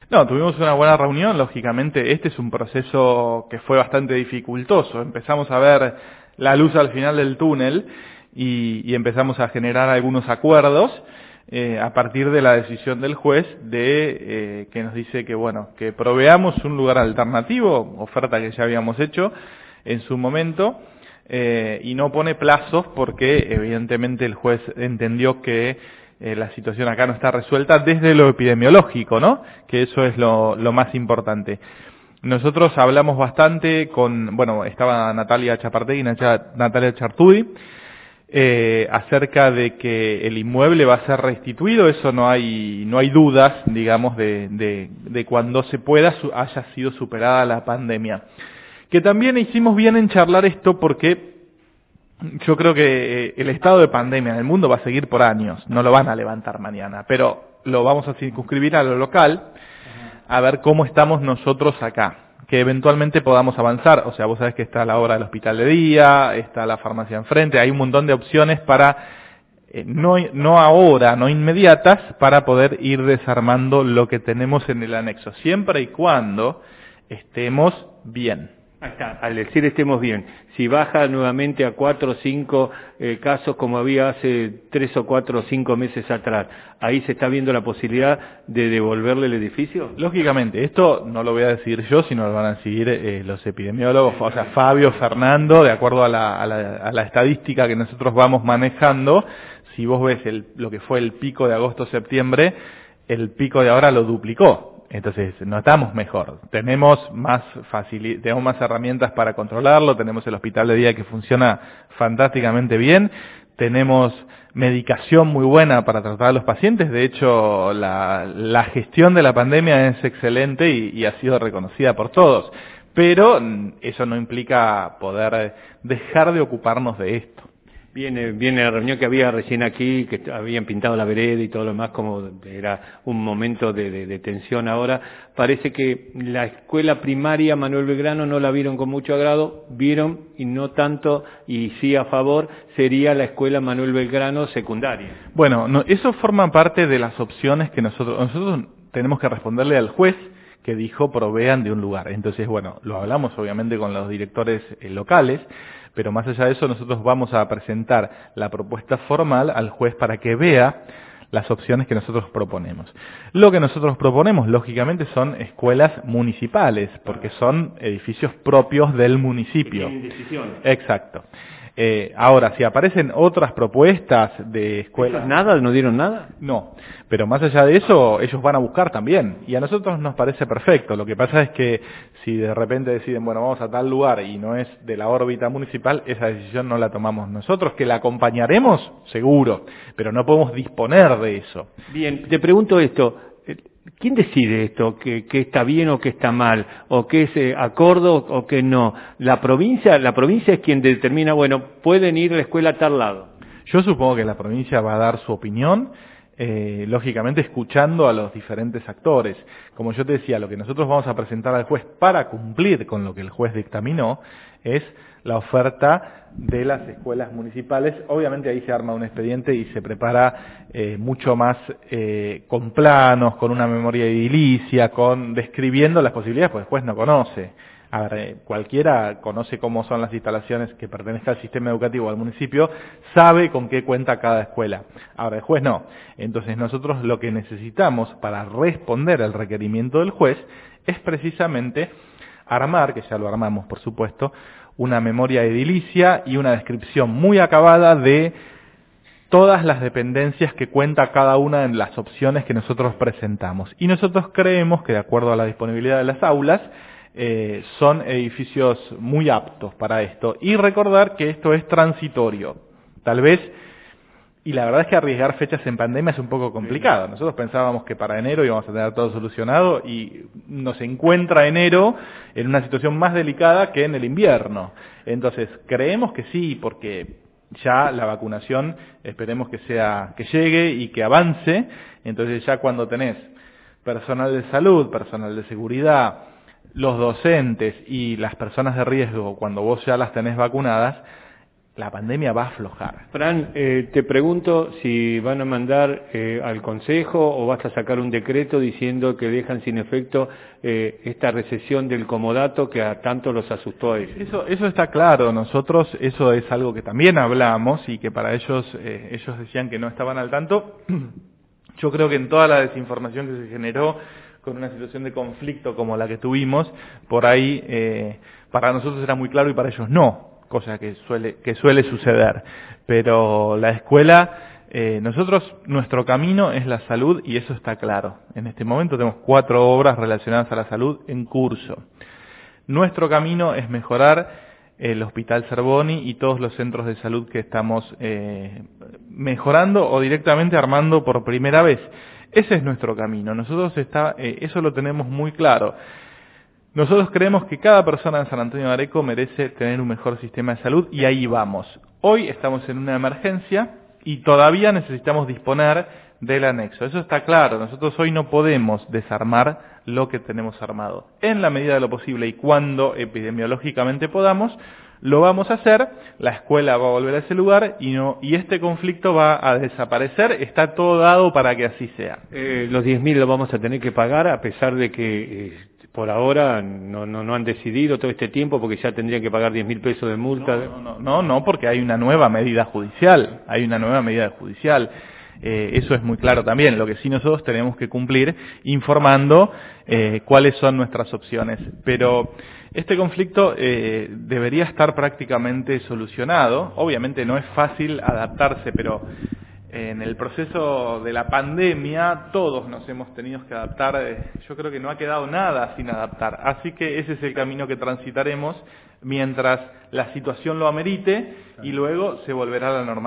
No, tuvimos una buena reunión, lógicamente este es un proceso que fue bastante dificultoso. Empezamos a ver la luz al final del túnel y empezamos a generar algunos acuerdos a partir de la decisión del juez de que nos dice que bueno, que proveamos un lugar alternativo, oferta que ya habíamos hecho en su momento, y no pone plazos porque evidentemente el juez entendió que la situación acá no está resuelta desde lo epidemiológico, ¿no? Que eso es lo más importante. Nosotros hablamos bastante con, bueno, estaba Natalia Chapartegui y Natalia Chartudi, acerca de que el inmueble va a ser restituido, eso no hay dudas, digamos, de cuando se pueda haya sido superada la pandemia. Que también hicimos bien en charlar esto porque yo creo que el estado de pandemia en el mundo va a seguir por años, no lo van a levantar mañana, pero lo vamos a circunscribir a lo local, a ver cómo estamos nosotros acá, que eventualmente podamos avanzar. O sea, vos sabés que está la obra del hospital de día, está la farmacia enfrente, hay un montón de opciones para, no ahora, no inmediatas, para poder ir desarmando lo que tenemos en el anexo, siempre y cuando estemos bien. Ahí está, al decir estemos bien, si baja nuevamente a 4 o 5 casos como había hace 3 o 4 o 5 meses atrás, ¿ahí se está viendo la posibilidad de devolverle el edificio? Lógicamente, esto no lo voy a decir yo, sino lo van a decidir los epidemiólogos, o sea, Fabio, Fernando, de acuerdo a la estadística que nosotros vamos manejando. Si vos ves lo que fue el pico de agosto-septiembre, el pico de ahora lo duplicó. Entonces, no estamos mejor. Tenemos más herramientas para controlarlo, tenemos el hospital de día que funciona fantásticamente bien, tenemos medicación muy buena para tratar a los pacientes. De hecho, la gestión de la pandemia es excelente y ha sido reconocida por todos. Pero eso no implica poder dejar de ocuparnos de esto. Viene la reunión que había recién aquí, que habían pintado la vereda y todo lo demás, como era un momento de tensión ahora. Parece que la escuela primaria Manuel Belgrano no la vieron con mucho agrado, vieron y no tanto, y sí a favor, sería la escuela Manuel Belgrano secundaria. Bueno, eso forma parte de las opciones que nosotros tenemos que responderle al juez que dijo provean de un lugar. Entonces, bueno, lo hablamos obviamente con los directores locales, pero más allá de eso nosotros vamos a presentar la propuesta formal al juez para que vea las opciones que nosotros proponemos. Lo que nosotros proponemos, lógicamente, son escuelas municipales, porque son edificios propios del municipio. Tienen decisiones. Exacto. Ahora, si aparecen otras propuestas de escuelas... ¿Nada? ¿No dieron nada? No, pero más allá de eso, ellos van a buscar también, y a nosotros nos parece perfecto. Lo que pasa es que si de repente deciden, bueno, vamos a tal lugar y no es de la órbita municipal, esa decisión no la tomamos nosotros, que la acompañaremos, seguro, pero no podemos disponer de eso. Bien, te pregunto esto, ¿quién decide esto? ¿Que está bien o que está mal? ¿O que es acordo o que no? ¿La provincia es quien determina, bueno, pueden ir a la escuela a tal lado? Yo supongo que la provincia va a dar su opinión, lógicamente escuchando a los diferentes actores. Como yo te decía, lo que nosotros vamos a presentar al juez para cumplir con lo que el juez dictaminó es la oferta de las escuelas municipales. Obviamente ahí se arma un expediente y se prepara mucho más con planos, con una memoria edilicia, describiendo las posibilidades, pues el juez no conoce. A ver, cualquiera conoce cómo son las instalaciones que pertenezcan al sistema educativo al municipio, sabe con qué cuenta cada escuela. Ahora, el juez no. Entonces nosotros lo que necesitamos para responder al requerimiento del juez es precisamente armar, que ya lo armamos por supuesto, una memoria edilicia y una descripción muy acabada de todas las dependencias que cuenta cada una de las opciones que nosotros presentamos. Y nosotros creemos que de acuerdo a la disponibilidad de las aulas, son edificios muy aptos para esto. Y recordar que esto es transitorio. Tal vez, y la verdad es que arriesgar fechas en pandemia es un poco complicado. Nosotros pensábamos que para enero íbamos a tener todo solucionado y nos encuentra enero en una situación más delicada que en el invierno. Entonces, creemos que sí, porque ya la vacunación esperemos que llegue y que avance. Entonces ya cuando tenés personal de salud, personal de seguridad, los docentes y las personas de riesgo, cuando vos ya las tenés vacunadas, la pandemia va a aflojar. Fran, te pregunto si van a mandar al Consejo o vas a sacar un decreto diciendo que dejan sin efecto esta recesión del comodato que a tanto los asustó a ellos. Eso está claro. Nosotros, eso es algo que también hablamos y que para ellos decían que no estaban al tanto. Yo creo que en toda la desinformación que se generó con una situación de conflicto como la que tuvimos, por ahí para nosotros era muy claro y para ellos no. Cosa que suele suceder, pero la escuela, nuestro camino es la salud y eso está claro. En este momento tenemos 4 obras relacionadas a la salud en curso. Nuestro camino es mejorar el Hospital Zerboni y todos los centros de salud que estamos mejorando o directamente armando por primera vez. Ese es nuestro camino. Nosotros eso lo tenemos muy claro. Nosotros creemos que cada persona en San Antonio de Areco merece tener un mejor sistema de salud y ahí vamos. Hoy estamos en una emergencia y todavía necesitamos disponer del anexo. Eso está claro. Nosotros hoy no podemos desarmar lo que tenemos armado. En la medida de lo posible y cuando epidemiológicamente podamos, lo vamos a hacer. La escuela va a volver a ese lugar y este conflicto va a desaparecer. Está todo dado para que así sea. Los 10.000 lo vamos a tener que pagar a pesar de que por ahora no han decidido todo este tiempo porque ya tendrían que pagar 10.000 pesos de multa. No, porque hay una nueva medida judicial. Eso es muy claro también. Lo que sí nosotros tenemos que cumplir informando cuáles son nuestras opciones. Pero este conflicto debería estar prácticamente solucionado. Obviamente no es fácil adaptarse, pero en el proceso de la pandemia todos nos hemos tenido que adaptar. Yo creo que no ha quedado nada sin adaptar. Así que ese es el camino que transitaremos mientras la situación lo amerite y luego se volverá a la normalidad.